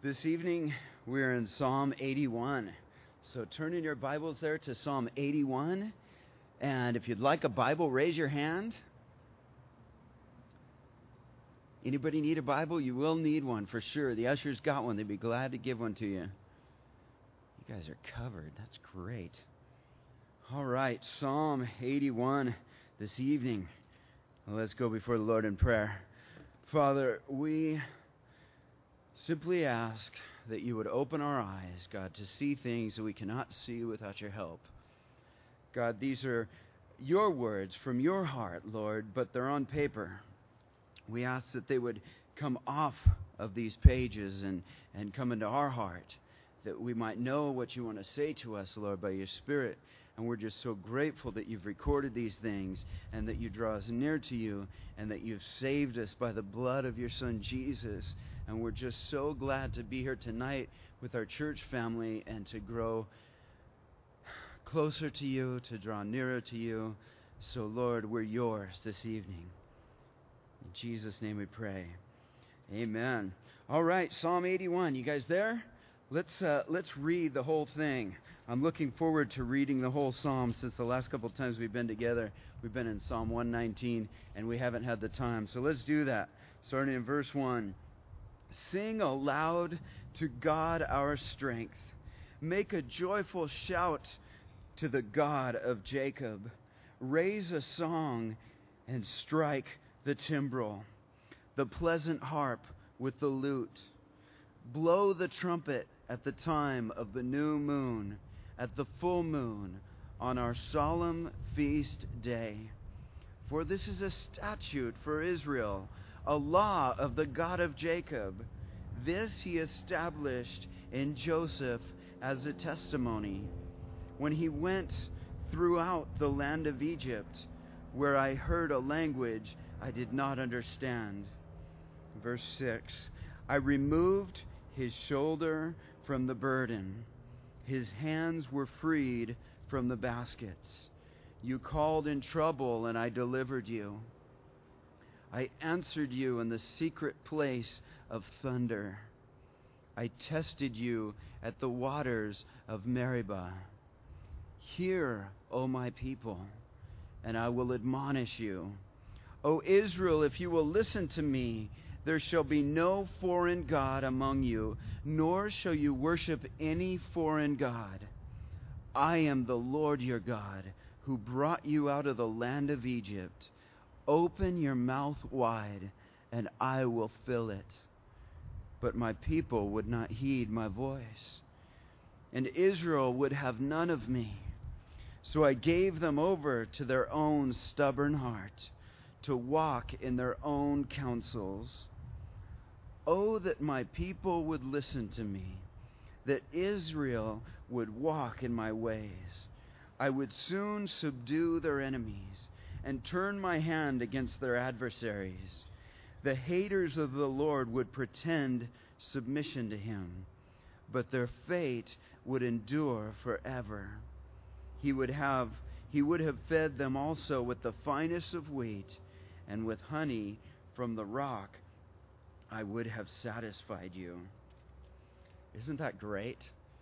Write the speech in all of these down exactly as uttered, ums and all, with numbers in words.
This evening, we're in Psalm eighty-one. So turn in your Bibles there to Psalm eighty-one. And if you'd like a Bible, raise your hand. Anybody need a Bible? You will need one for sure. The ushers got one. They'd be glad to give one to you. You guys are covered. That's great. All right, Psalm eighty-one this evening. Well, let's go before the Lord in prayer. Father, we simply ask that you would open our eyes, God, to see things that we cannot see without your help. God, these are your words from your heart, Lord, but they're on paper. We ask that they would come off of these pages and, and come into our heart, that we might know what you want to say to us, Lord, by your Spirit. And we're just so grateful that you've recorded these things and that you draw us near to you and that you've saved us by the blood of your Son, Jesus. And we're just so glad to be here tonight with our church family and to grow closer to you, to draw nearer to you. So, Lord, we're yours this evening. In Jesus' name we pray. Amen. All right, Psalm eighty-one. You guys there? Let's uh, let's read the whole thing. I'm looking forward to reading the whole psalm since the last couple of times we've been together. We've been in Psalm one nineteen, and we haven't had the time. So let's do that. Starting in verse one. Sing aloud to God our strength. Make a joyful shout to the God of Jacob. Raise a song and strike the timbrel, the pleasant harp with the lute. Blow the trumpet at the time of the new moon, at the full moon, on our solemn feast day. For this is a statute for Israel, a law of the God of Jacob. This he established in Joseph as a testimony, when he went throughout the land of Egypt, where I heard a language I did not understand. Verse six. I removed his shoulder from the burden. His hands were freed from the baskets. You called in trouble, and I delivered you. I answered you in the secret place of thunder. I tested you at the waters of Meribah. Hear, O my people, and I will admonish you. O Israel, if you will listen to me, there shall be no foreign god among you, nor shall you worship any foreign god. I am the Lord your God, who brought you out of the land of Egypt. Open your mouth wide, and I will fill it. But my people would not heed my voice, and Israel would have none of me. So I gave them over to their own stubborn heart, to walk in their own counsels. Oh, that my people would listen to me, that Israel would walk in my ways. I would soon subdue their enemies and turn my hand against their adversaries. The haters of the Lord would pretend submission to him, but their fate would endure forever. He would have, he would have fed them also with the finest of wheat, and with honey from the rock I would have satisfied you. Isn't that great?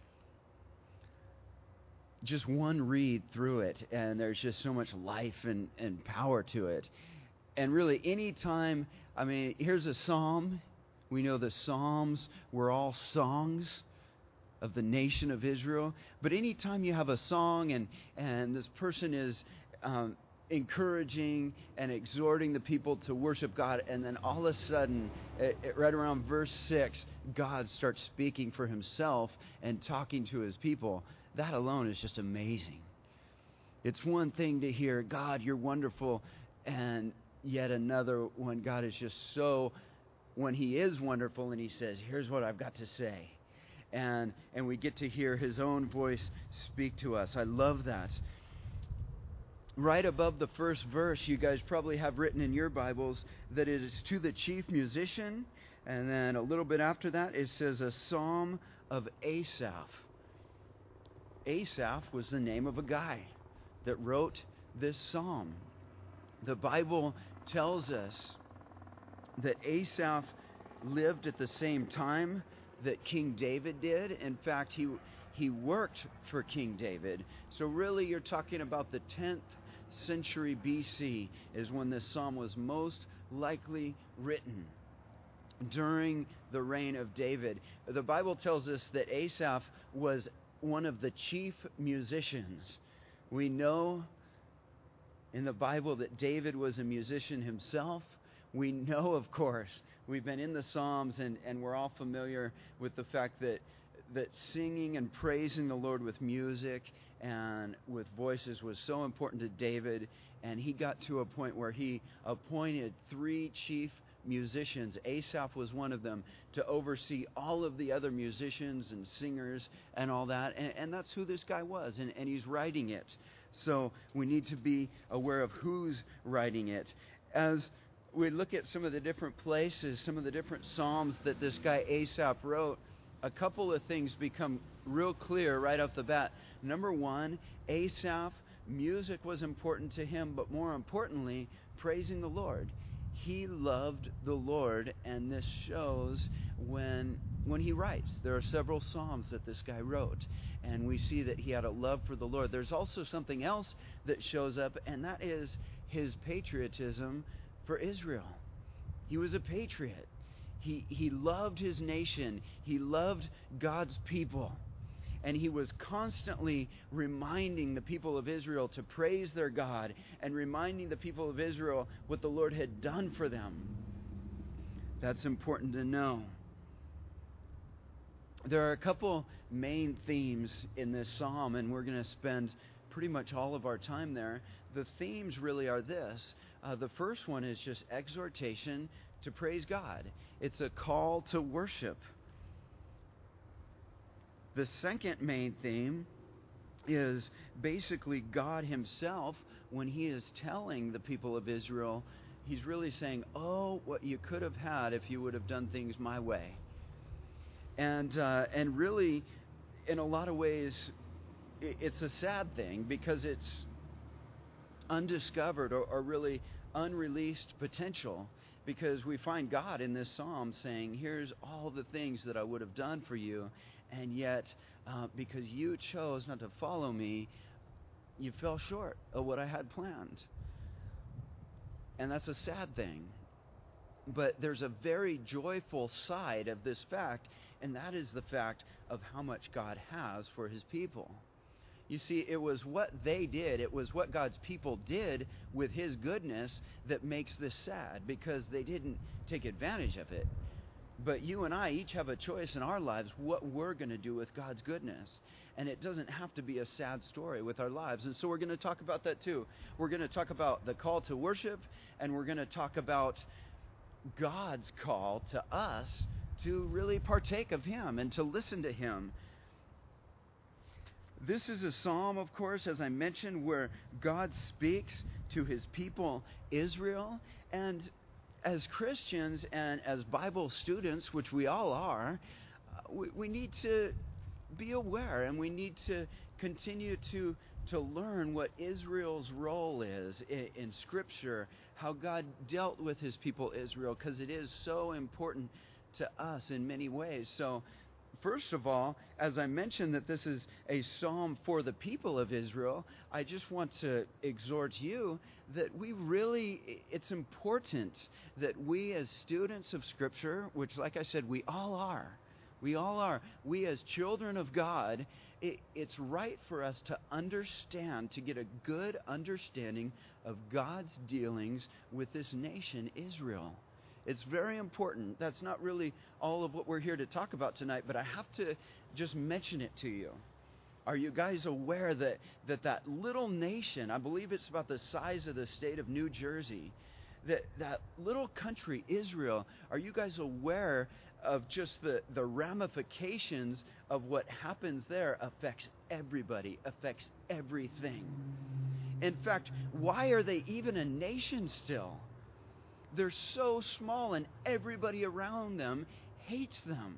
Just one read through it, and there's just so much life and, and power to it. And really, any time, I mean, here's a psalm. We know the Psalms were all songs of the nation of Israel. But anytime you have a song and, and this person is um, encouraging and exhorting the people to worship God, and then all of a sudden, it, it, right around verse six, God starts speaking for himself and talking to his people. That alone is just amazing. It's one thing to hear, God, you're wonderful, and yet another when God is just so, when he is wonderful and he says, here's what I've got to say. And and we get to hear his own voice speak to us. I love that. Right above the first verse, you guys probably have written in your Bibles that it is to the chief musician. And then a little bit after that, it says a psalm of Asaph. Asaph was the name of a guy that wrote this psalm. The Bible tells us that Asaph lived at the same time that King David did. In fact, he he worked for King David. So really you're talking about the tenth century B C is when this psalm was most likely written, during the reign of David. The Bible tells us that Asaph was one of the chief musicians. We know in the Bible that David was a musician himself. We know, of course, we've been in the Psalms and, and we're all familiar with the fact that that singing and praising the Lord with music and with voices was so important to David, and he got to a point where he appointed three chief musicians. Asaph was one of them, to oversee all of the other musicians and singers and all that, and, and that's who this guy was, and, and he's writing it. So we need to be aware of who's writing it. As we look at some of the different places, some of the different psalms that this guy Asaph wrote, a couple of things become real clear right off the bat. Number one, Asaph, music was important to him, but more importantly, praising the Lord. He loved the Lord, and this shows when when he writes. There are several psalms that this guy wrote, and we see that he had a love for the Lord. There's also something else that shows up, and that is his patriotism for Israel. He was a patriot. He, he loved his nation. He loved God's people. And he was constantly reminding the people of Israel to praise their God and reminding the people of Israel what the Lord had done for them. That's important to know. There are a couple main themes in this psalm, and we're going to spend pretty much all of our time there. The themes really are this. Uh, the first one is just exhortation to praise God. It's a call to worship. The second main theme is basically God himself. When he is telling the people of Israel, he's really saying, oh, what you could have had if you would have done things my way. And uh, and really, in a lot of ways, it's a sad thing because it's undiscovered or, or really unreleased potential. Because we find God in this psalm saying, here's all the things that I would have done for you, and yet uh, because you chose not to follow me, you fell short of what I had planned. And that's a sad thing. But there's a very joyful side of this fact, and that is the fact of how much God has for his people. You see, it was what they did, it was what God's people did with his goodness that makes this sad, because they didn't take advantage of it. But you and I each have a choice in our lives what we're going to do with God's goodness. And it doesn't have to be a sad story with our lives. And so we're going to talk about that too. We're going to talk about the call to worship, and we're going to talk about God's call to us to really partake of him and to listen to him. This is a psalm, of course, as I mentioned, where God speaks to his people, Israel. And as Christians and as Bible students, which we all are, uh, we, we need to be aware, and we need to continue to, to learn what Israel's role is in, in Scripture, how God dealt with his people Israel, because it is so important to us in many ways. So, first of all, as I mentioned that this is a psalm for the people of Israel, I just want to exhort you that we really, it's important that we as students of Scripture, which like I said, we all are, we all are, we as children of God, it, it's right for us to understand, to get a good understanding of God's dealings with this nation, Israel. It's very important. That's not really all of what we're here to talk about tonight, but I have to just mention it to you. Are you guys aware that that, that little nation, I believe it's about the size of the state of New Jersey, that, that little country, Israel, are you guys aware of just the, the ramifications of what happens there affects everybody, affects everything? In fact, why are they even a nation still? They're so small, and everybody around them hates them.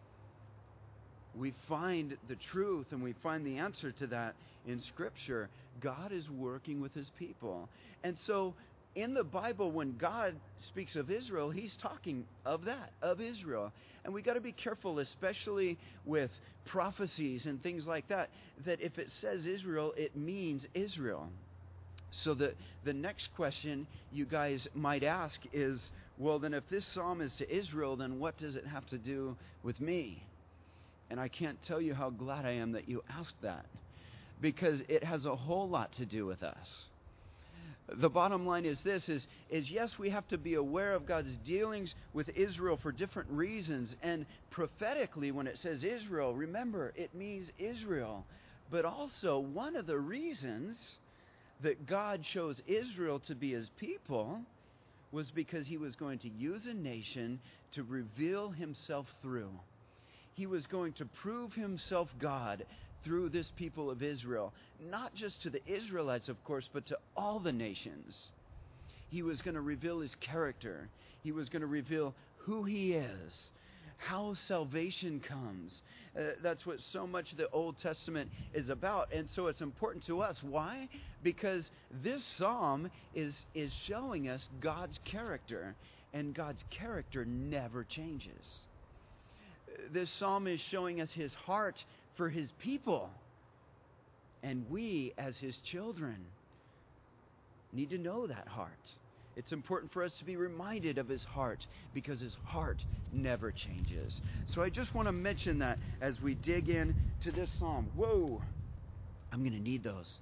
We find the truth, and we find the answer to that in Scripture. God is working with his people. And so in the Bible, when God speaks of Israel, he's talking of that, of Israel. And we got to be careful, especially with prophecies and things like that, that if it says Israel, it means Israel. So the, the next question you guys might ask is, well, then if this psalm is to Israel, then what does it have to do with me? And I can't tell you how glad I am that you asked that, because it has a whole lot to do with us. The bottom line is this, is, is yes, we have to be aware of God's dealings with Israel for different reasons. And prophetically, when it says Israel, remember, it means Israel. But also, one of the reasons that God chose Israel to be his people was because he was going to use a nation to reveal himself through. He was going to prove himself God through this people of Israel, not just to the Israelites, of course, but to all the nations. He was going to reveal his character. He was going to reveal who he is, how salvation comes. Uh, that's what so much of the Old Testament is about. And so it's important to us. Why? Because this psalm is, is showing us God's character, and God's character never changes. This psalm is showing us his heart for his people. And we, as his children, need to know that heart. It's important for us to be reminded of his heart, because his heart never changes. So I just want to mention that as we dig in to this psalm. Whoa! I'm going to need those.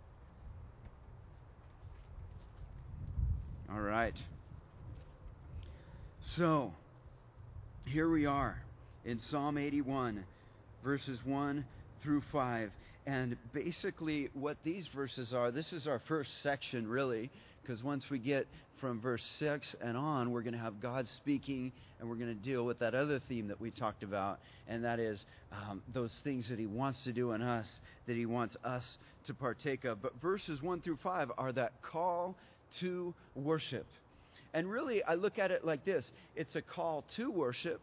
All right. So, here we are in Psalm eighty-one, verses one through five. And basically what these verses are, this is our first section really, because once we get from verse six and on, we're going to have God speaking, and we're going to deal with that other theme that we talked about, and that is um, those things that he wants to do in us, that he wants us to partake of. But verses one through five are that call to worship. And really, I look at it like this. It's a call to worship.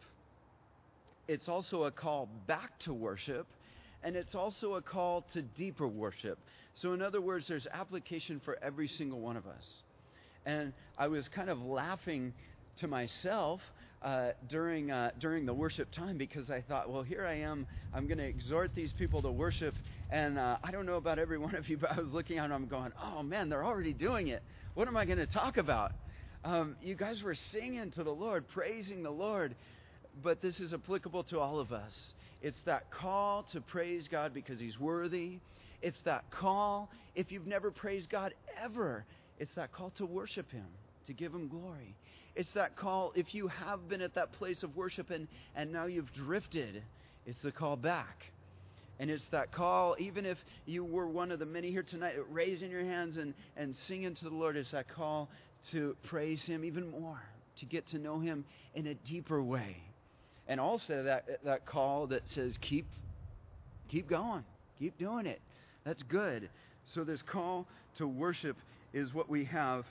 It's also a call back to worship. And it's also a call to deeper worship. So in other words, there's application for every single one of us. And I was kind of laughing to myself uh, during uh, during the worship time, because I thought, well, here I am. I'm going to exhort these people to worship. And uh, I don't know about every one of you, but I was looking at them, I'm going, oh, man, they're already doing it. What am I going to talk about? Um, you guys were singing to the Lord, praising the Lord. But this is applicable to all of us. It's that call to praise God because he's worthy. It's that call, if you've never praised God ever, it's that call to worship him, to give him glory. It's that call, if you have been at that place of worship and, and now you've drifted, it's the call back. And it's that call, even if you were one of the many here tonight, raising your hands and, and singing to the Lord, it's that call to praise him even more, to get to know him in a deeper way. And also that that call that says, keep, keep going, keep doing it. That's good. So this call to worship is what we have.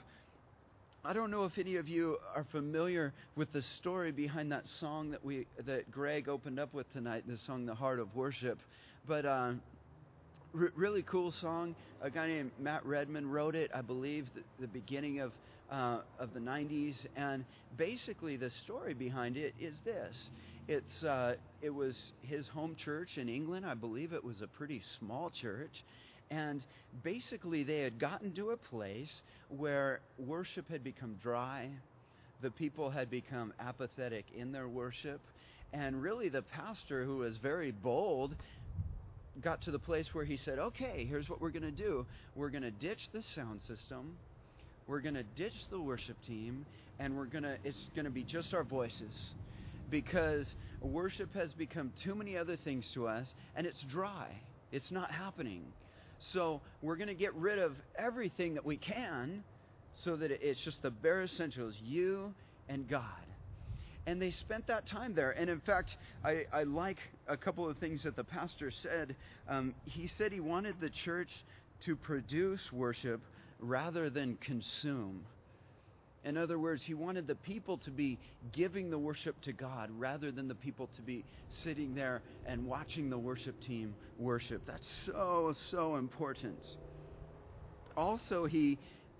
I don't know if any of you are familiar with the story behind that song that we that Greg opened up with tonight, the song "The Heart of Worship." But uh, r- really cool song. A guy named Matt Redman wrote it, I believe, the, the beginning of uh, of the nineties. And basically, the story behind it is this: it's uh, it was his home church in England. I believe it was a pretty small church. And basically, they had gotten to a place where worship had become dry. The people had become apathetic in their worship. And really, the pastor, who was very bold, got to the place where he said, okay, here's what we're going to do. We're going to ditch the sound system. We're going to ditch the worship team. And we're going to, it's going to be just our voices. Because worship has become too many other things to us. And it's dry. It's not happening. So we're going to get rid of everything that we can so that it's just the bare essentials, you and God. And they spent that time there. And in fact, I, I like a couple of things that the pastor said. Um, he said he wanted the church to produce worship rather than consume. In other words, he wanted the people to be giving the worship to God rather than the people to be sitting there and watching the worship team worship. That's so, so important. Also, he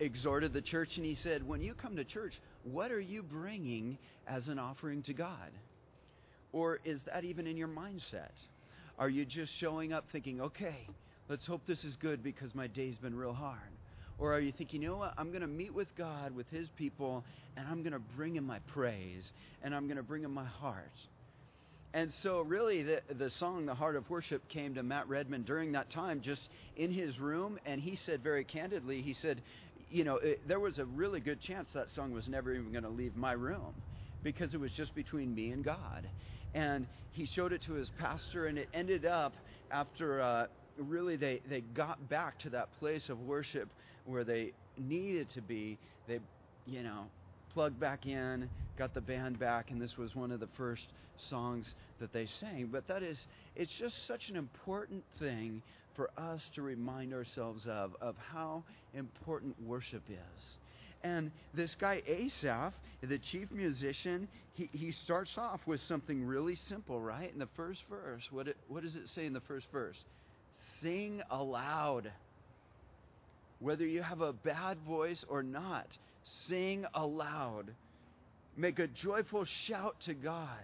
exhorted the church, and he said, when you come to church, what are you bringing as an offering to God? Or is that even in your mindset? Are you just showing up thinking, okay, let's hope this is good because my day's been real hard? Or are you thinking, you know what, I'm going to meet with God, with his people, and I'm going to bring him my praise, and I'm going to bring him my heart? And so really the the song, The Heart of Worship, came to Matt Redman during that time, just in his room, and he said very candidly, he said, you know, it, there was a really good chance that song was never even going to leave my room because it was just between me and God. And he showed it to his pastor, and it ended up after uh, really they, they got back to that place of worship where they needed to be. They, you know, plugged back in, got the band back, and this was one of the first songs that they sang. But that is, it's just such an important thing for us to remind ourselves of, of how important worship is. And this guy Asaph, the chief musician, he, he starts off with something really simple, right? In the first verse, what it, what does it say in the first verse? Sing aloud. Whether you have a bad voice or not, sing aloud. Make a joyful shout to God.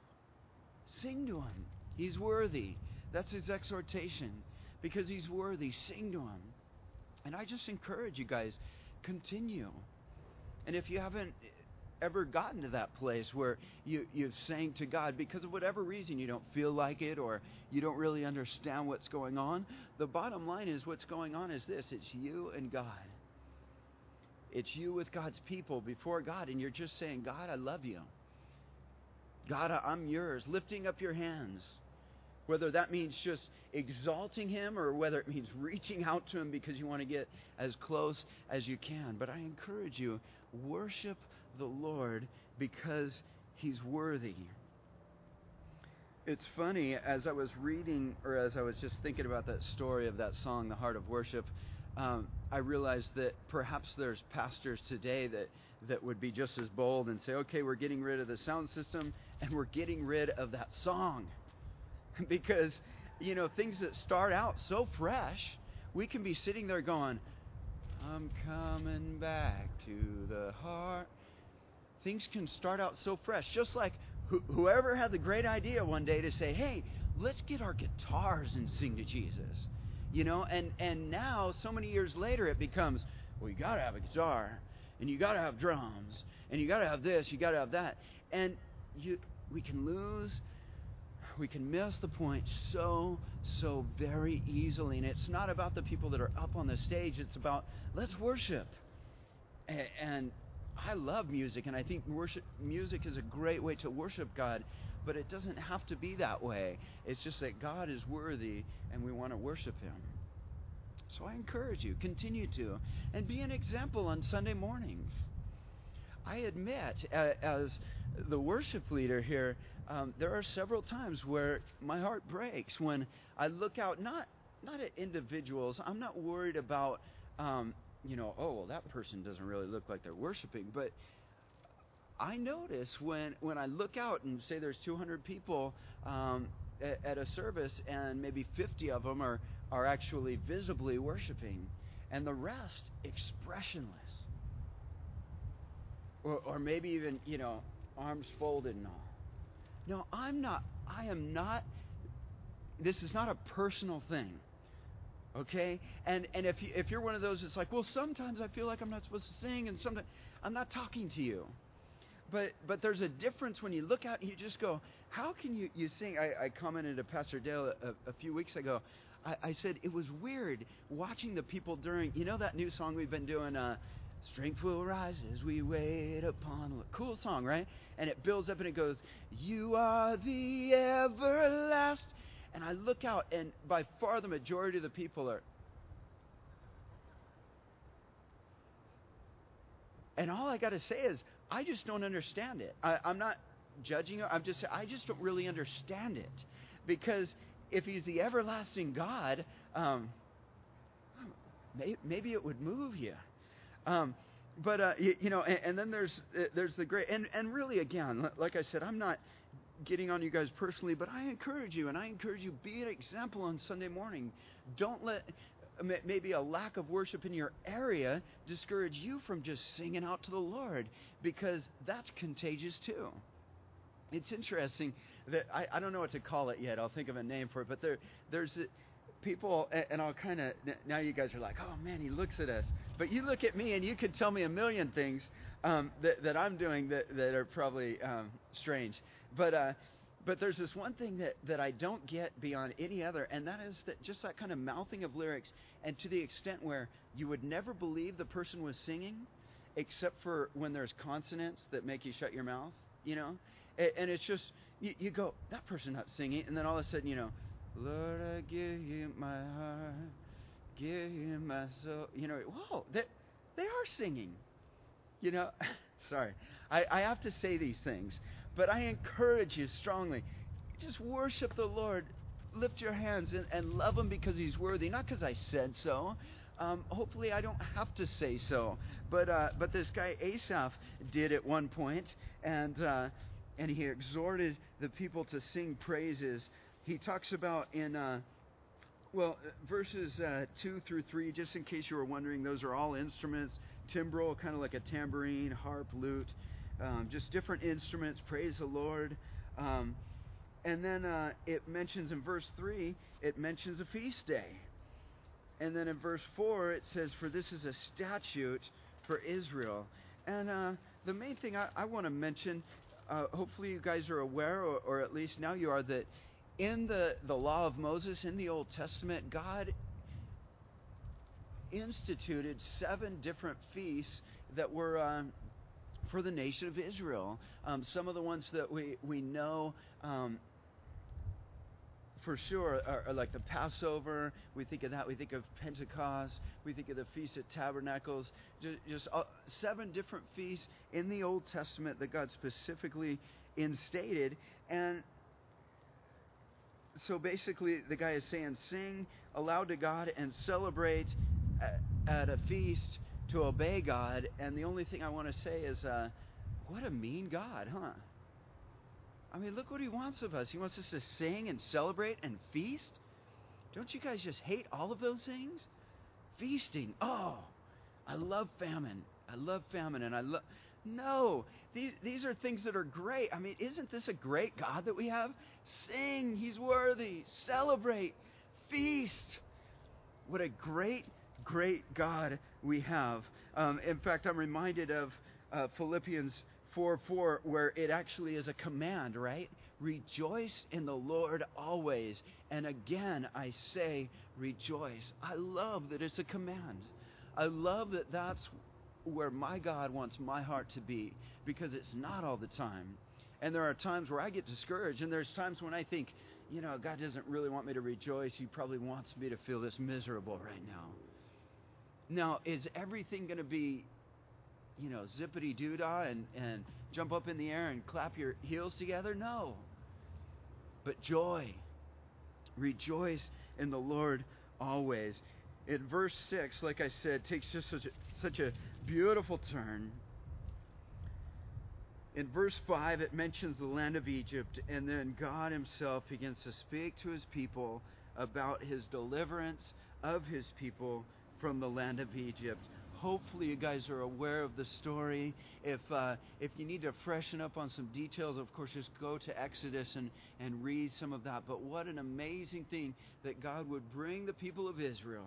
Sing to him. He's worthy. That's his exhortation. Because he's worthy, sing to him. And I just encourage you guys, continue. And if you haven't ever gotten to that place where you, you've sang to God because of whatever reason you don't feel like it or you don't really understand what's going on, the bottom line is what's going on is this: it's you and God. It's you with God's people before God, and you're just saying, God, I love you. God, I'm yours. Lifting up your hands. Whether that means just exalting him or whether it means reaching out to him because you want to get as close as you can. But I encourage you, worship the Lord because he's worthy. It's funny, as I was reading, or as I was just thinking about that story of that song, The Heart of Worship, um, I realized that perhaps there's pastors today that, that would be just as bold and say, okay, we're getting rid of the sound system and we're getting rid of that song. Because, you know, things that start out so fresh, we can be sitting there going, I'm coming back to the heart. Things can start out so fresh. Just like wh- whoever had the great idea one day to say, hey, let's get our guitars and sing to Jesus. You know, and, and now, so many years later, it becomes, well, you got to have a guitar, and you got to have drums, and you got to have this, you got to have that. And you, we can lose... We can miss the point so, so very easily. And it's not about the people that are up on the stage. It's about, let's worship. And, and I love music, and I think worship music is a great way to worship God. But it doesn't have to be that way. It's just that God is worthy, and we want to worship him. So I encourage you, continue to. And be an example on Sunday mornings. I admit, as the worship leader here, um, there are several times where my heart breaks when I look out, not not at individuals. I'm not worried about, um, you know, oh, well, that person doesn't really look like they're worshiping. But I notice when, when I look out and say there's two hundred people um, at, at a service and maybe fifty of them are, are actually visibly worshiping and the rest expressionless. Or, or maybe even, you know, arms folded and all. No, I'm not, I am not, this is not a personal thing. Okay? And and if, you, if you're one of those that's like, well, sometimes I feel like I'm not supposed to sing, and sometimes, I'm not talking to you. But but there's a difference when you look out and you just go, how can you, you sing? I, I commented to Pastor Dale a, a few weeks ago. I, I said it was weird watching the people during, you know that new song we've been doing, uh, Strength will rise as we wait upon... Cool song, right? And it builds up and it goes, you are the everlast. And I look out, and by far the majority of the people are... And all I got to say is, I just don't understand it. I, I'm not judging you. I'm just I just don't really understand it. Because if he's the everlasting God, um, may, maybe it would move you. Um, but, uh, you, you know, and, and then there's uh, there's the great, and, and really, again, like I said, I'm not getting on you guys personally, but I encourage you, and I encourage you, be an example on Sunday morning. Don't let, maybe a lack of worship in your area discourage you from just singing out to the Lord, because that's contagious too. It's interesting that I, I don't know what to call it yet. I'll think of a name for it. But there, there's people, and I'll kind of, now you guys are like, oh man, he looks at us. But you look at me and you could tell me a million things um, that, that I'm doing that, that are probably um, strange. But uh, but there's this one thing that, that I don't get beyond any other, and that is that just that kind of mouthing of lyrics, and to the extent where you would never believe the person was singing, except for when there's consonants that make you shut your mouth, you know? And, and it's just, you, you go, that person's not singing, and then all of a sudden, you know, Lord, I give you my heart, give you my soul. You know, whoa, they, they are singing. You know, sorry, I, I have to say these things, but I encourage you strongly, just worship the Lord. Lift your hands and, and love Him because He's worthy, not because I said so. Um, hopefully I don't have to say so, but uh, but this guy Asaph did at one point, and uh, and he exhorted the people to sing praises. He talks about in, uh, well, verses uh, two through three, just in case you were wondering, those are all instruments. Timbrel, kind of like a tambourine, harp, lute, um, just different instruments. Praise the Lord. Um, and then uh, it mentions in verse three, it mentions a feast day. And then in verse four, it says, for this is a statute for Israel. And uh, the main thing I, I want to mention, uh, hopefully you guys are aware, or, or at least now you are, that in the, the law of Moses, in the Old Testament, God instituted seven different feasts that were um, for the nation of Israel. Um, some of the ones that we, we know um, for sure are, are like the Passover. We think of that. We think of Pentecost. We think of the Feast of Tabernacles. Just, just uh, seven different feasts in the Old Testament that God specifically instated. And so basically the guy is saying, sing aloud to God and celebrate at, at a feast to obey God. And the only thing I want to say is, uh, what a mean God, huh? I mean, look what He wants of us. He wants us to sing and celebrate and feast. Don't you guys just hate all of those things? Feasting. Oh, I love famine. I love famine, and I love... No, these these are things that are great. I mean, isn't this a great God that we have? Sing, He's worthy. Celebrate, feast. What a great, great God we have. Um, in fact, I'm reminded of uh, Philippians four four, where it actually is a command, right? Rejoice in the Lord always. And again, I say rejoice. I love that it's a command. I love that that's where my God wants my heart to be, because it's not all the time. And there are times where I get discouraged, and there's times when I think, you know, God doesn't really want me to rejoice. He probably wants me to feel this miserable right now. Now, is everything going to be, you know, zippity-doo-dah and, and jump up in the air and clap your heels together? No. But joy. Rejoice in the Lord always. In verse six, like I said, takes just such a, such a beautiful turn. In verse five, it mentions the land of Egypt, and then God Himself begins to speak to His people about His deliverance of His people from the land of Egypt. Hopefully you guys are aware of the story. If uh, if you need to freshen up on some details, of course, just go to Exodus and, and read some of that. But what an amazing thing that God would bring the people of Israel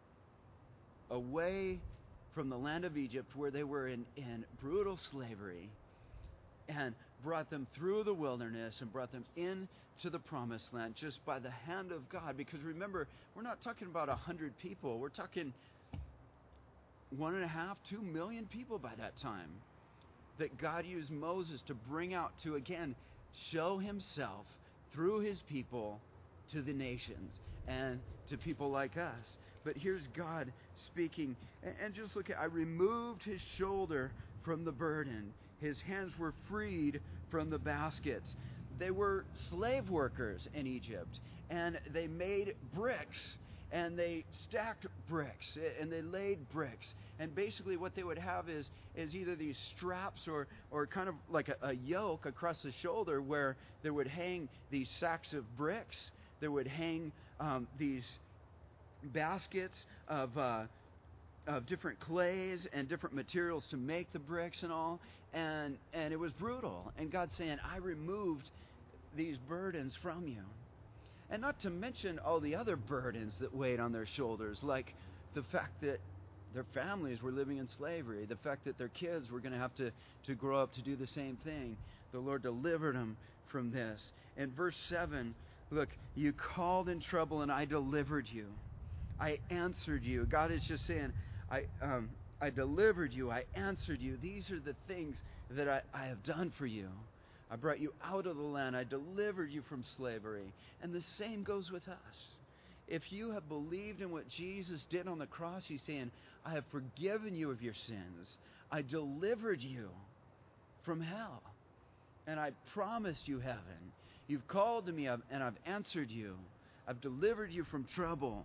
away from the land of Egypt, where they were in, in brutal slavery, and brought them through the wilderness and brought them into the promised land just by the hand of God. Because remember, we're not talking about a hundred people. We're talking one and a half, two million people by that time that God used Moses to bring out to, again, show Himself through His people to the nations and to people like us. But here's God speaking. And just look at, I removed His shoulder from the burden. His hands were freed from the baskets. They were slave workers in Egypt, and they made bricks, and they stacked bricks, and they laid bricks. And basically what they would have is is either these straps or, or kind of like a, a yoke across the shoulder, where there would hang these sacks of bricks. There would hang um, these baskets of uh, of different clays and different materials to make the bricks and all, and and it was brutal. And God's saying, I removed these burdens from you. And not to mention all the other burdens that weighed on their shoulders, like the fact that their families were living in slavery, the fact that their kids were going to have to, to grow up to do the same thing. The Lord delivered them from this. In verse seven, look, you called in trouble and I delivered you. I answered you. God is just saying, I um, I delivered you. I answered you. These are the things that I, I have done for you. I brought you out of the land. I delivered you from slavery. And the same goes with us. If you have believed in what Jesus did on the cross, he's saying, I have forgiven you of your sins. I delivered you from hell. And I promised you heaven. You've called to me and I've answered you. I've delivered you from trouble.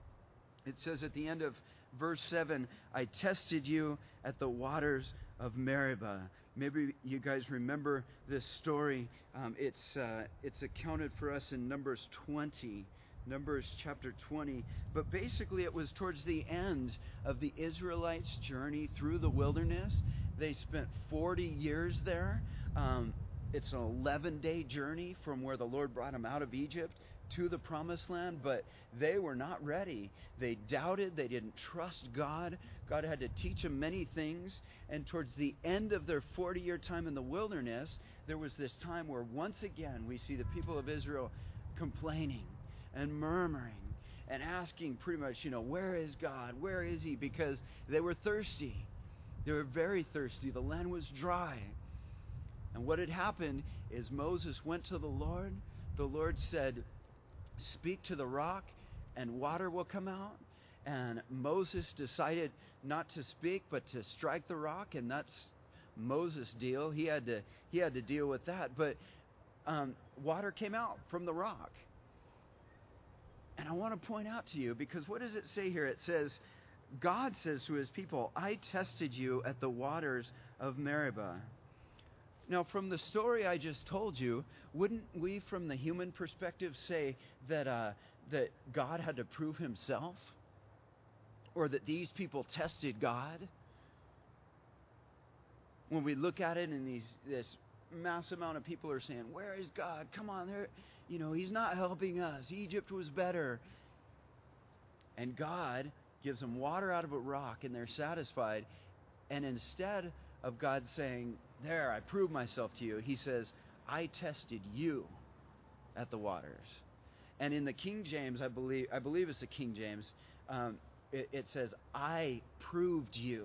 It says at the end of verse seven, I tested you at the waters of Meribah. Maybe you guys remember this story. Um, it's uh, it's accounted for us in Numbers twenty, Numbers chapter twenty. But basically it was towards the end of the Israelites' journey through the wilderness. They spent forty years there. Um, it's an eleven-day journey from where the Lord brought them out of Egypt to the promised land, but they were not ready. They doubted. They didn't trust God. God had to teach them many things. And towards the end of their forty-year time in the wilderness, there was this time where once again we see the people of Israel complaining and murmuring and asking pretty much, you know, where is God? Where is he? Because they were thirsty. They were very thirsty. The land was dry. And what had happened is Moses went to the Lord. The Lord said, speak to the rock and water will come out. And Moses decided not to speak but to strike the rock, and that's Moses' deal. He had to he had to deal with that. But um, water came out from the rock. And I want to point out to you, because what does it say here? It says, God says to his people, I tested you at the waters of Meribah. Now, from the story I just told you, wouldn't we, from the human perspective, say that uh, that God had to prove himself? Or that these people tested God? When we look at it and these this mass amount of people are saying, where is God? Come on, there, you know, he's not helping us. Egypt was better. And God gives them water out of a rock and they're satisfied. And instead of God saying, there, I proved myself to you, he says, I tested you at the waters. And in the King James, I believe I believe it's the King James, um, it, it says, I proved you.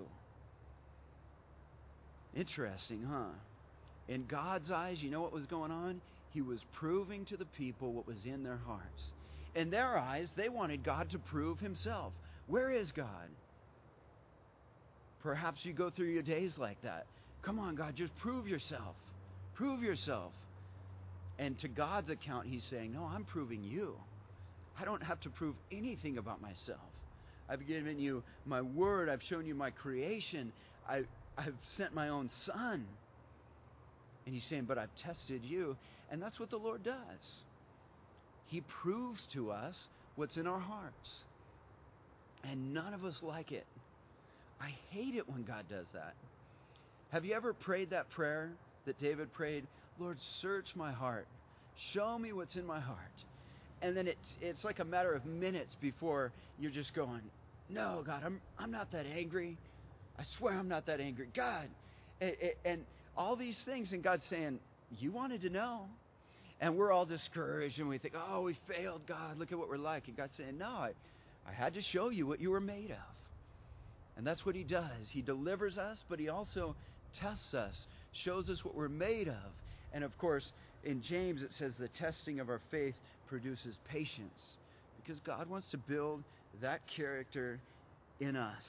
Interesting, huh? In God's eyes, you know what was going on? He was proving to the people what was in their hearts. In their eyes, they wanted God to prove himself. Where is God? Perhaps you go through your days like that. Come on, God, just prove yourself. Prove yourself. And to God's account, he's saying, no, I'm proving you. I don't have to prove anything about myself. I've given you my word. I've shown you my creation. I, I've sent my own son. And he's saying, but I've tested you. And that's what the Lord does. He proves to us what's in our hearts. And none of us like it. I hate it when God does that. Have you ever prayed that prayer that David prayed? Lord, search my heart. Show me what's in my heart. And then it's it's like a matter of minutes before you're just going, no, God, I'm I'm not that angry. I swear I'm not that angry. God, and, and all these things, and God's saying, you wanted to know. And we're all discouraged, and we think, oh, we failed, God. Look at what we're like. And God's saying, no, I, I had to show you what you were made of. And that's what he does. He delivers us, but he also tests us, shows us what we're made of. And of course, in James it says the testing of our faith produces patience, because God wants to build that character in us.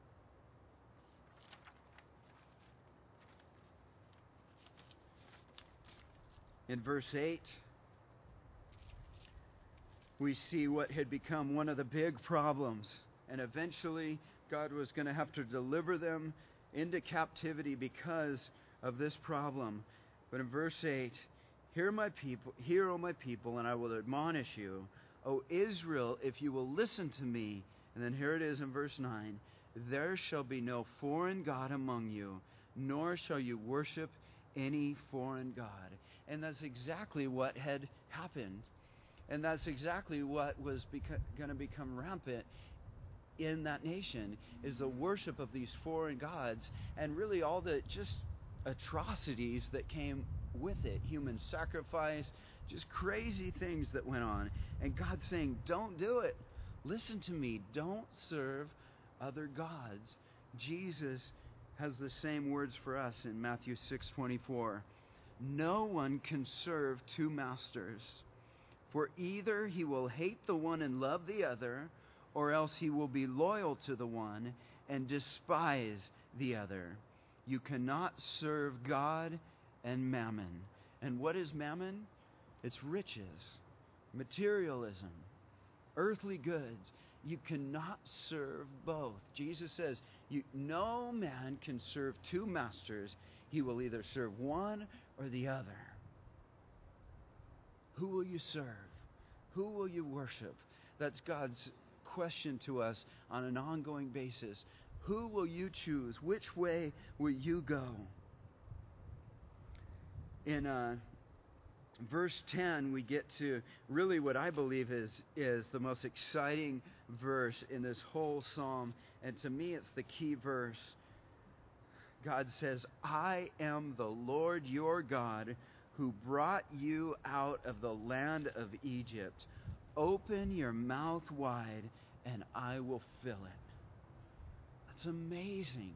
In verse eight, we see what had become one of the big problems. And eventually, God was going to have to deliver them into captivity because of this problem. But in verse eight, hear my people, hear, O my people, and I will admonish you. O Israel, if you will listen to me. And then here it is in verse nine. There shall be no foreign God among you, nor shall you worship any foreign God. And that's exactly what had happened. And that's exactly what was beco- going to become rampant in that nation, is the worship of these foreign gods, and really all the just atrocities that came with it. Human sacrifice, just crazy things that went on. And God's saying, don't do it. Listen to me. Don't serve other gods. Jesus has the same words for us in Matthew six twenty-four. No one can serve two masters, for either he will hate the one and love the other, or else he will be loyal to the one and despise the other. You cannot serve God and mammon. And what is mammon? It's riches, materialism, earthly goods. You cannot serve both. Jesus says, you, no man can serve two masters. He will either serve one or the other. Who will you serve? Who will you worship? That's God's question to us on an ongoing basis. Who will you choose? Which way will you go? In uh, verse ten, we get to really what I believe is, is the most exciting verse in this whole psalm. And to me, it's the key verse. God says, I am the Lord your God who brought you out of the land of Egypt. Open your mouth wide, and I will fill it. That's amazing.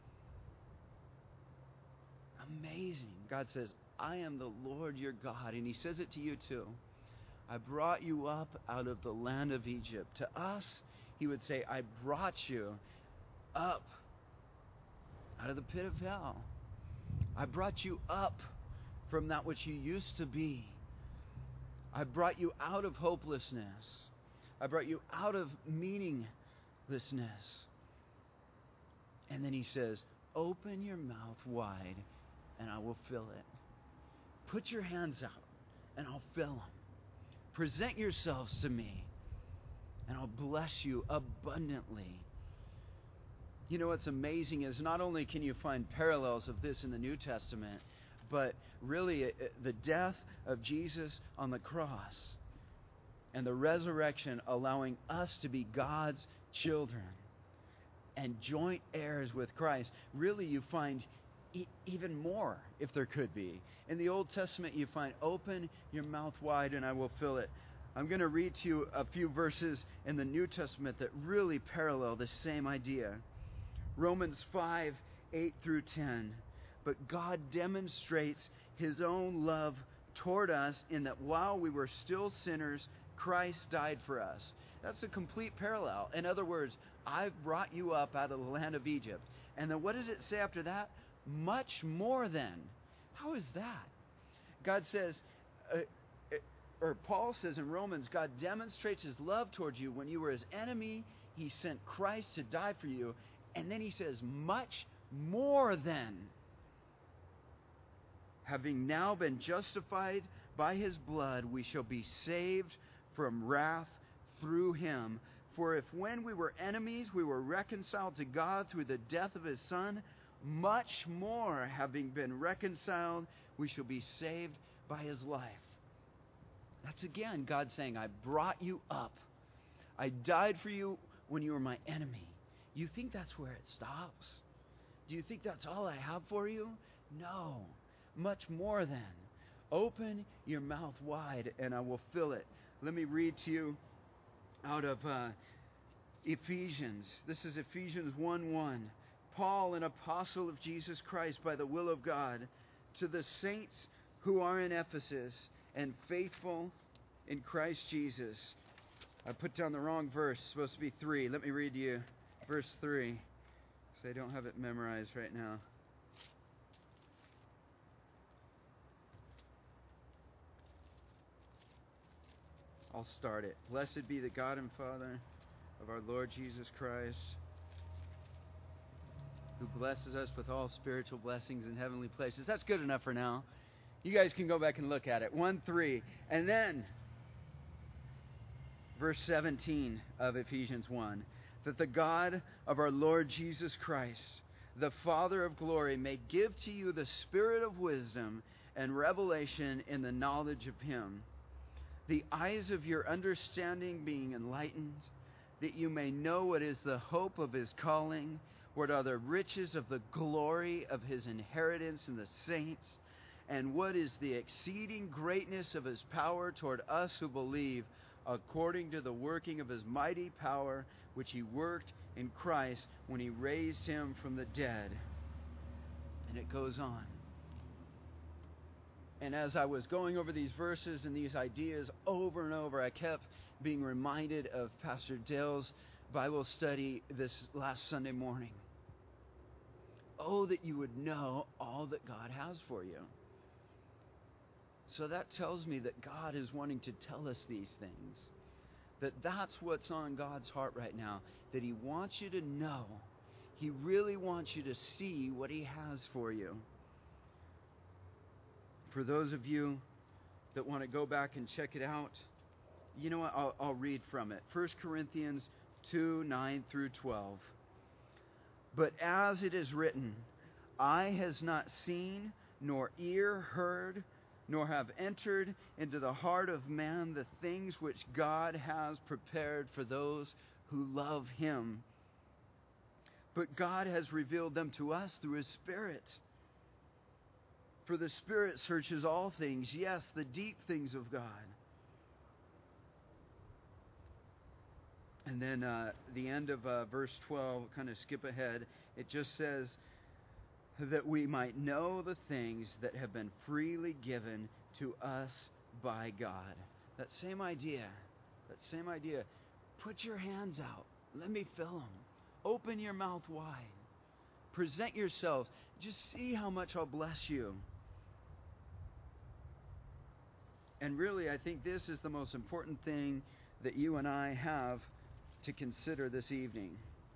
Amazing. God says, I am the Lord your God. And he says it to you too. I brought you up out of the land of Egypt. To us, he would say, I brought you up out of the pit of hell. I brought you up from that which you used to be. I brought you out of hopelessness. I brought you out of meaninglessness. And then he says, open your mouth wide and I will fill it. Put your hands out and I'll fill them. Present yourselves to me and I'll bless you abundantly. You know what's amazing is not only can you find parallels of this in the New Testament, but really the death of Jesus on the cross and the resurrection allowing us to be God's children and joint heirs with Christ. Really, you find e- even more, if there could be. In the Old Testament, you find, open your mouth wide and I will fill it. I'm going to read to you a few verses in the New Testament that really parallel this same idea. Romans five, eight through ten. But God demonstrates his own love toward us in that while we were still sinners, Christ died for us. That's a complete parallel. In other words, I've brought you up out of the land of Egypt. And then what does it say after that? Much more than. How is that? God says, uh, or Paul says in Romans, God demonstrates his love towards you. When you were his enemy, he sent Christ to die for you. And then he says, much more than. Having now been justified by his blood, we shall be saved from wrath through him. For if when we were enemies, we were reconciled to God through the death of his Son, much more, having been reconciled, we shall be saved by his life. That's again God saying, I brought you up. I died for you when you were my enemy. You think that's where it stops? Do you think that's all I have for you? No. Much more than. Open your mouth wide and I will fill it. Let me read to you out of uh, Ephesians. This is Ephesians one one. Paul, an apostle of Jesus Christ by the will of God, to the saints who are in Ephesus and faithful in Christ Jesus. I put down the wrong verse. It's supposed to be three. Let me read to you verse three. So I don't have it memorized right now. I'll start it. Blessed be the God and Father of our Lord Jesus Christ, who blesses us with all spiritual blessings in heavenly places. That's good enough for now. You guys can go back and look at it. one three. And then, verse seventeen of Ephesians one, that the God of our Lord Jesus Christ, the Father of glory, may give to you the spirit of wisdom and revelation in the knowledge of him, the eyes of your understanding being enlightened, that you may know what is the hope of his calling, what are the riches of the glory of his inheritance in the saints, and what is the exceeding greatness of his power toward us who believe, according to the working of his mighty power, which he worked in Christ when he raised him from the dead. And it goes on. And as I was going over these verses and these ideas over and over, I kept being reminded of Pastor Dale's Bible study this last Sunday morning. Oh, that you would know all that God has for you. So that tells me that God is wanting to tell us these things. That that's what's on God's heart right now. That he wants you to know. He really wants you to see what he has for you. For those of you that want to go back and check it out, you know what? I'll, I'll read from it. First Corinthians two, nine through twelve. But as it is written, eye has not seen, nor ear heard, nor have entered into the heart of man the things which God has prepared for those who love him. But God has revealed them to us through his Spirit. For the Spirit searches all things, yes, the deep things of God. And then uh, the end of uh, verse twelve, kind of skip ahead, it just says that we might know the things that have been freely given to us by God. That same idea, that same idea. Put your hands out. Let me fill them. Open your mouth wide. Present yourselves. Just see how much I'll bless you. And really, I think this is the most important thing that you and I have to consider this evening.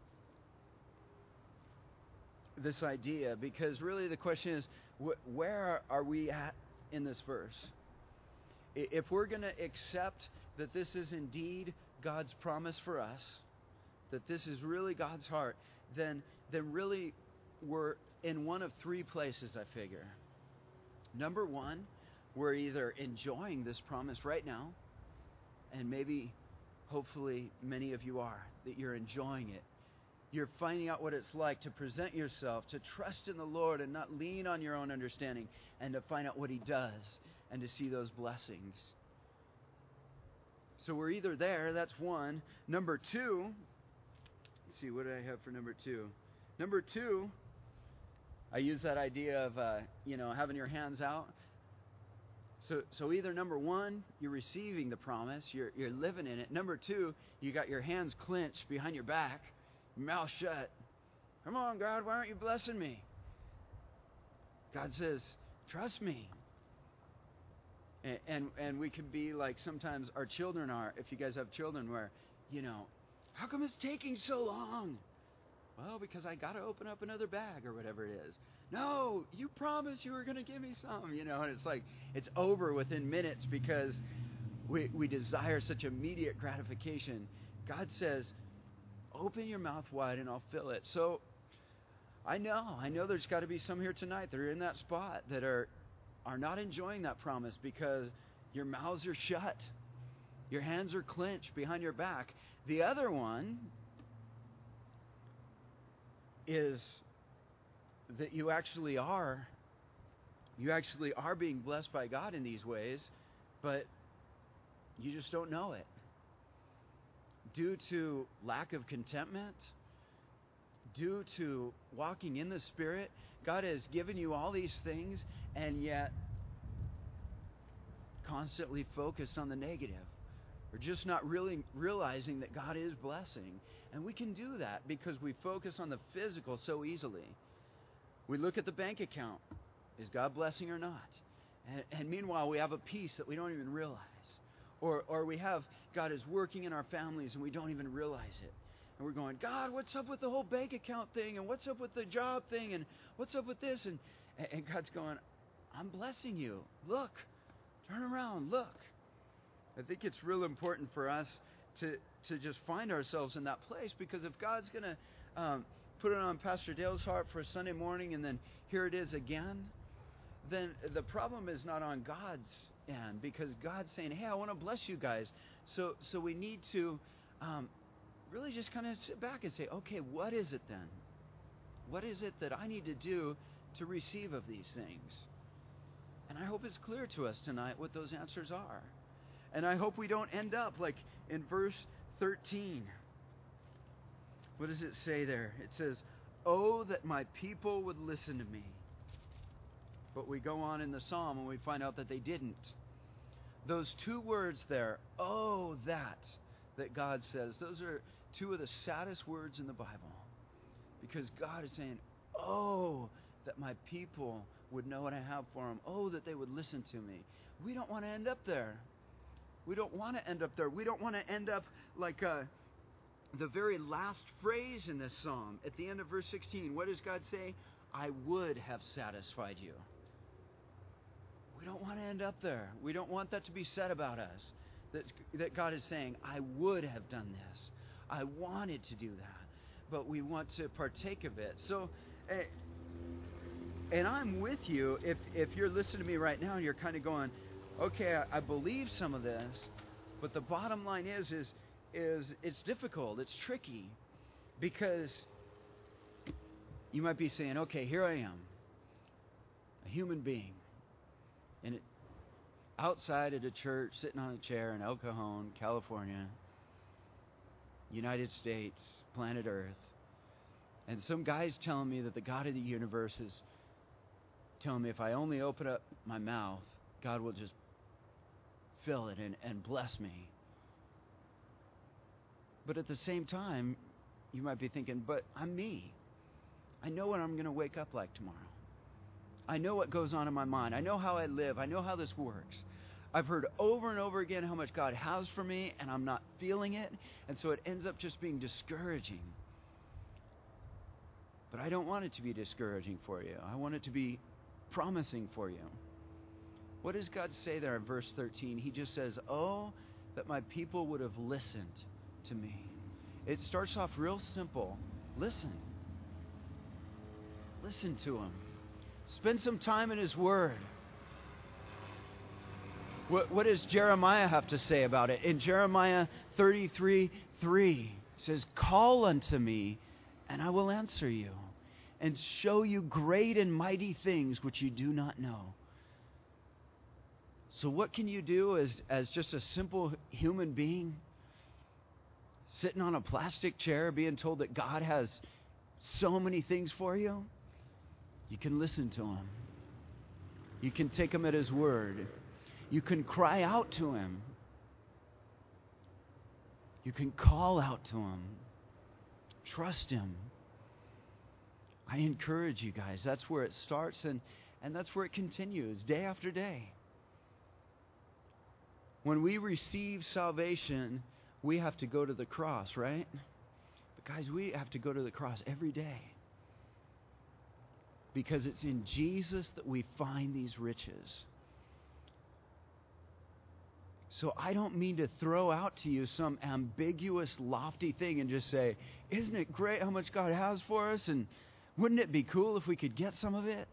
This idea, because really the question is, wh- where are we at in this verse? If we're going to accept that this is indeed God's promise for us, that this is really God's heart, then, then really we're in one of three places, I figure. Number one, we're either enjoying this promise right now, and maybe, hopefully, many of you are, that you're enjoying it. You're finding out what it's like to present yourself, to trust in the Lord and not lean on your own understanding, and to find out what he does and to see those blessings. So we're either there, that's one. Number two, let's see, what do I have for number two? Number two, I use that idea of, uh, you know, having your hands out. So so either number one, you're receiving the promise, you're you're living in it. Number two, you got your hands clenched behind your back, your mouth shut. Come on, God, why aren't you blessing me? God says, trust me. And, and and we can be like sometimes our children are, if you guys have children, where, you know, how come it's taking so long? Well, because I got to open up another bag or whatever it is. No, you promised you were going to give me some, you know, and it's like, it's over within minutes because we, we desire such immediate gratification. God says, open your mouth wide and I'll fill it. So I know, I know there's got to be some here tonight that are in that spot that are, are not enjoying that promise because your mouths are shut. Your hands are clenched behind your back. The other one is that you actually are, you actually are being blessed by God in these ways, but you just don't know it. Due to lack of contentment, due to walking in the Spirit, God has given you all these things, and yet constantly focused on the negative. We're just not really realizing that God is blessing. And we can do that because we focus on the physical so easily. We look at the bank account. Is God blessing or not? And, and meanwhile, we have a peace that we don't even realize. Or, or we have, God is working in our families and we don't even realize it. And we're going, God, what's up with the whole bank account thing? And what's up with the job thing? And what's up with this? And, and God's going, I'm blessing you. Look, turn around, look. I think it's real important for us to to just find ourselves in that place, because if God's going to um, put it on Pastor Dale's heart for a Sunday morning and then here it is again, then the problem is not on God's end, because God's saying, hey, I want to bless you guys. So so we need to um, really just kind of sit back and say, okay, what is it then? What is it that I need to do to receive of these things? And I hope it's clear to us tonight what those answers are. And I hope we don't end up like in verse thirteen. What does it say there? It says, oh, that my people would listen to me. But we go on in the psalm and we find out that they didn't. Those two words there, oh, that, that God says, those are two of the saddest words in the Bible. Because God is saying, oh, that my people would know what I have for them. Oh, that they would listen to me. We don't want to end up there. We don't want to end up there. We don't want to end up like uh, the very last phrase in this psalm. At the end of verse sixteen, what does God say? I would have satisfied you. We don't want to end up there. We don't want that to be said about us. That, that God is saying, I would have done this. I wanted to do that. But we want to partake of it. So, uh, and I'm with you if, if you're listening to me right now and you're kind of going, okay, I, I believe some of this, but the bottom line is, is, is it's difficult. It's tricky, because you might be saying, okay, here I am, a human being, and it, outside at a church, sitting on a chair in El Cajon, California, United States, planet Earth, and some guy's telling me that the God of the universe is telling me if I only open up my mouth, God will just fill it and, and bless me. But at the same time, you might be thinking, but I'm me. I know what I'm going to wake up like tomorrow. I know what goes on in my mind. I know how I live. I know how this works. I've heard over and over again how much God has for me, and I'm not feeling it. And so it ends up just being discouraging. But I don't want it to be discouraging for you. I want it to be promising for you. What does God say there in verse thirteen? He just says, oh, that my people would have listened to me. It starts off real simple. Listen. Listen to him. Spend some time in his word. What, what does Jeremiah have to say about it? In Jeremiah thirty-three three, it says, call unto me, and I will answer you, and show you great and mighty things which you do not know. So what can you do as, as just a simple human being, sitting on a plastic chair, being told that God has so many things for you? You can listen to him. You can take him at his word. You can cry out to him. You can call out to him. Trust him. I encourage you guys. That's where it starts, and, and that's where it continues, day after day. When we receive salvation, we have to go to the cross, right? But guys, we have to go to the cross every day. Because it's in Jesus that we find these riches. So I don't mean to throw out to you some ambiguous, lofty thing and just say, isn't it great how much God has for us? And wouldn't it be cool if we could get some of it?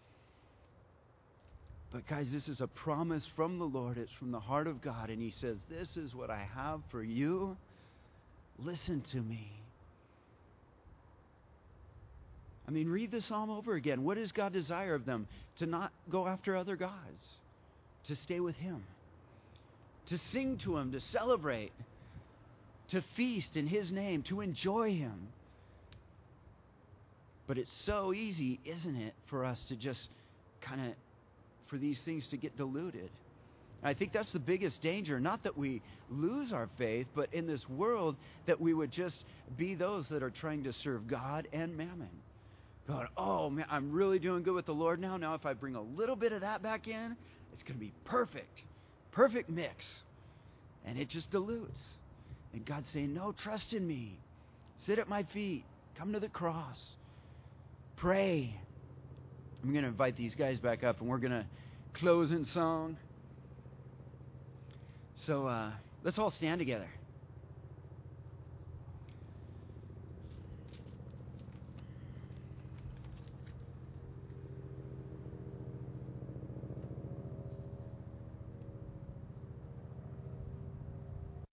But guys, this is a promise from the Lord. It's from the heart of God. And he says, this is what I have for you. Listen to me. I mean, read the psalm over again. What does God desire of them? To not go after other gods. To stay with him. To sing to him. To celebrate. To feast in his name. To enjoy him. But it's so easy, isn't it, for us to just kind of, for these things to get diluted. And I think that's the biggest danger. Not that we lose our faith, but in this world that we would just be those that are trying to serve God and mammon. God, oh man, I'm really doing good with the Lord now. Now if I bring a little bit of that back in, it's going to be perfect. Perfect mix. And it just dilutes. And God's saying, no, trust in me. Sit at my feet. Come to the cross. Pray. I'm going to invite these guys back up, and we're going to close in song. So uh, let's all stand together.